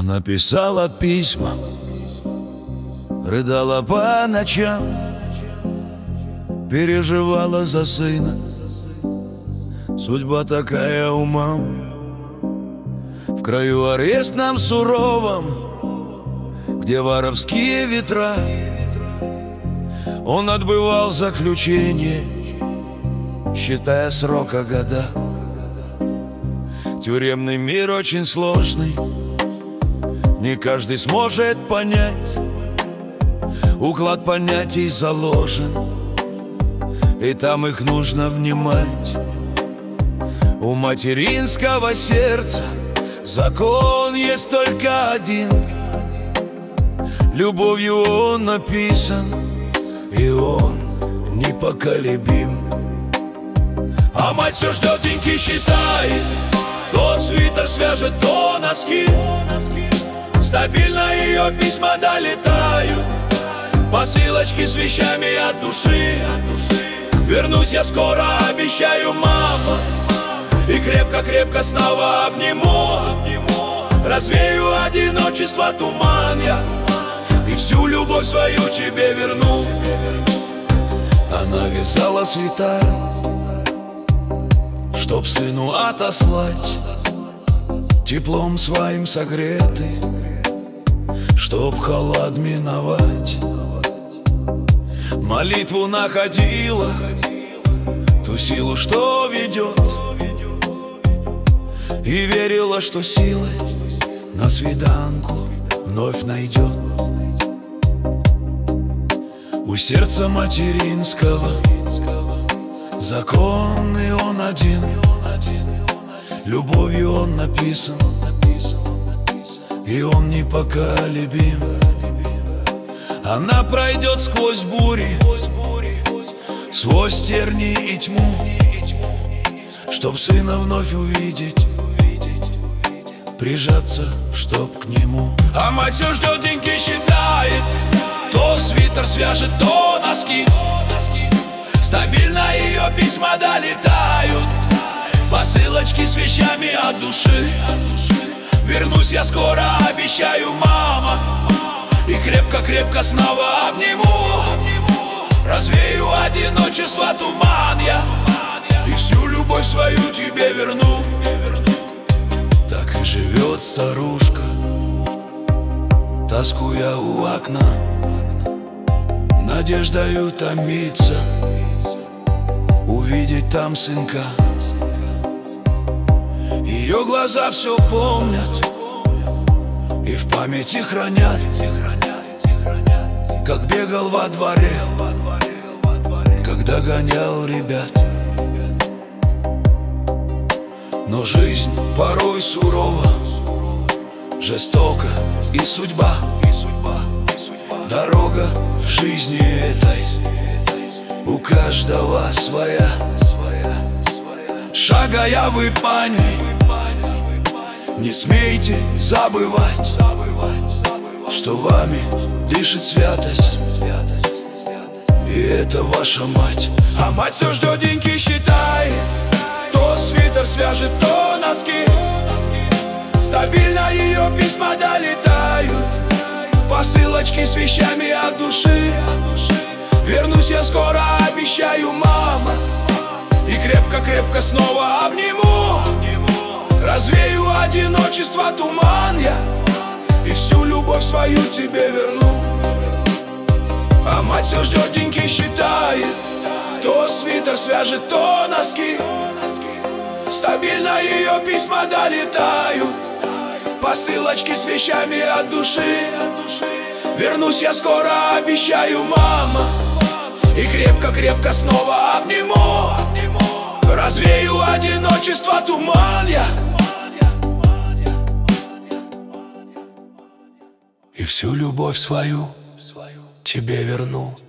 Она писала письма, рыдала по ночам, переживала за сына. Судьба такая у мам. В краю арестном суровом, где воровские ветра, он отбывал заключение, считая срока года. Тюремный мир очень сложный, не каждый сможет понять. Уклад понятий заложен, и там их нужно внимать. У материнского сердца закон есть только один. Любовью он написан, и он непоколебим. А мать все ждет, деньги считает, то свитер свяжет, то носки. Стабильно ее письма долетают, посылочки с вещами от души. Вернусь я скоро, обещаю, мама, и крепко-крепко снова обниму. Развею одиночество туман я, и всю любовь свою тебе верну. Она вязала свитер, чтоб сыну отослать, теплом своим согретый, чтоб холод миновать. Молитву находила, ту силу, что ведет, и верила, что силы на свиданку вновь найдет. У сердца материнского закон, и он один. Любовью он написан, и он непоколебим. Она пройдет сквозь бури, сквозь терни и тьму, чтоб сына вновь увидеть, прижаться, чтоб к нему. А мать все ждет, деньги считает, то свитер свяжет, то носки. Стабильно ее письма долетают, посылочки с вещами от души. Вернусь я скоро, обещаю, мама, и крепко-крепко снова обниму. Развею одиночество туман я, и всю любовь свою тебе верну. Так и живет старушка, тоскуя у окна, надеждою томится увидеть там сынка. Ее глаза все помнят и в памяти хранят, как бегал во дворе, когда гонял ребят. Но жизнь порой сурова, жестока и судьба. Дорога в жизни этой у каждого своя. Шагая вы по ней, не смейте забывать, что вами дышит святость, и это ваша мать. А мать все ждет, деньги считает, то свитер свяжет, то носки. Стабильно ее письма долетают, посылочки с вещами от души. Вернусь я скоро, обещаю, мама, и крепко-крепко снова обниму. Развею одиночество туман я, и всю любовь свою тебе верну. А мать все ждет, деньги считает, то свитер свяжет, то носки. Стабильно ее письма долетают, посылочки с вещами от души. Вернусь я скоро, обещаю, мама, и крепко-крепко снова обниму. Развею одиночество туман я, и всю любовь свою тебе верну.